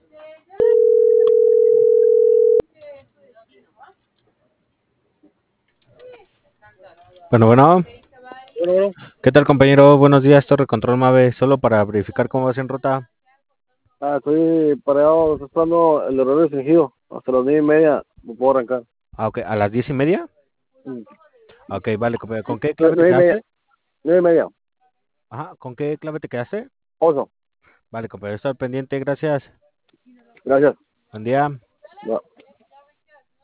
Bueno, bueno, Bueno, bueno. ¿qué tal compañero? Buenos días, Torre Control Mave, solo para verificar cómo vas en ruta. Estoy parado, estoy esperando el horario restringido. Hasta las 9:30 me puedo arrancar. Ah, ok, a las 10:30. Mm. Ok, vale, compañero, ¿con qué clave te 9:30, quedaste? 9:30. Ajá, ¿con qué clave te quedaste? Oso. Vale, compañero, estar pendiente, gracias. Gracias. Buen día. Va.